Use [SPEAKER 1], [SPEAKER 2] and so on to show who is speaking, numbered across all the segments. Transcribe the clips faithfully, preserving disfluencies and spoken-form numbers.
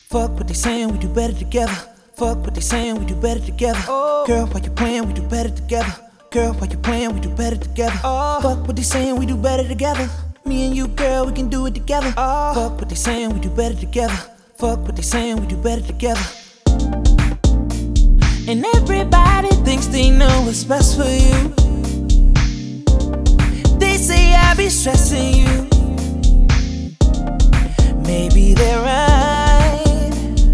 [SPEAKER 1] Fuck what they saying, we do better together. Fuck what they saying, we do better together. Oh. Girl, why you playing, we do better together. Girl, why you playing, we do better together. Oh. Fuck what they saying, we do better together. Me and you, girl, we can do it together. Oh. Fuck what they saying, we do better together. Fuck what they saying, we do better together. And everybody thinks they know what's best for you. They say I be stressing you. Maybe they're right,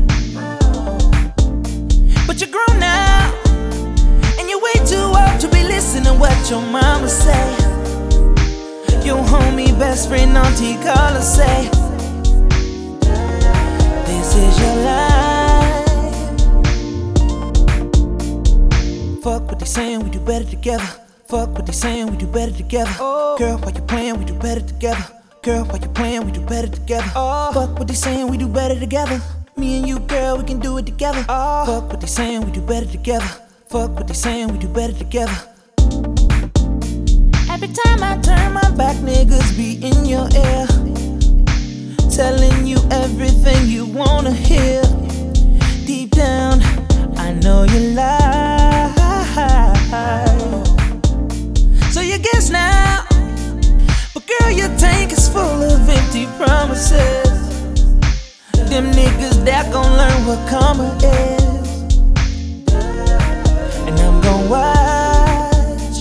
[SPEAKER 1] but you're grown now, and you're way too old to be listening what your mama say. Your homie, best friend, auntie, call her, say this is your life. Fuck what they saying, we do better together. Fuck what they saying, we do better together. Oh. Girl, why you playing, we do better together. Girl, why you playing, we do better together. Oh. Fuck what they saying, we do better together. Me and you, girl, we can do it together. Oh. Fuck what they saying, we do better together. Fuck what they saying, we do better together. Every time I turn my back, niggas be in your ear, telling you everything you wanna hear. Deep down, I know you lie. So you guess now, but girl, your tank is full of empty promises. Them niggas that gon' learn what karma is, and I'm gon' watch.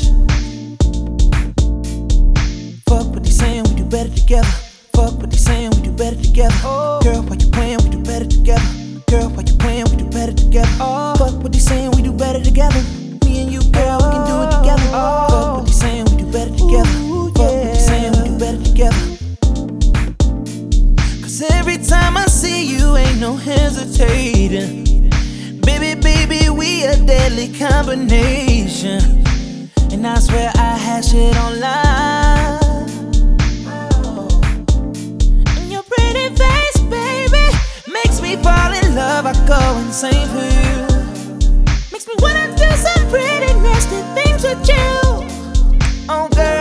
[SPEAKER 1] Fuck what they saying, we do better together. Fuck what they saying, we do better together. Oh. Girl, why you playing, we do better together. Girl, why you playing, we do better together. Oh. Fuck what they saying, we do better together. Me and you, girl, we can do it together. Oh. Fuck what they saying, we do better together. Ooh, yeah. Fuck what they saying, we do better together. Cause every time I see you, ain't no hesitating. Baby, baby, we a deadly combination. And I swear I had shit online. And your pretty face, baby, makes me fall in love. I go insane for you. Makes me wanna do some pretty nasty things with you. Oh girl,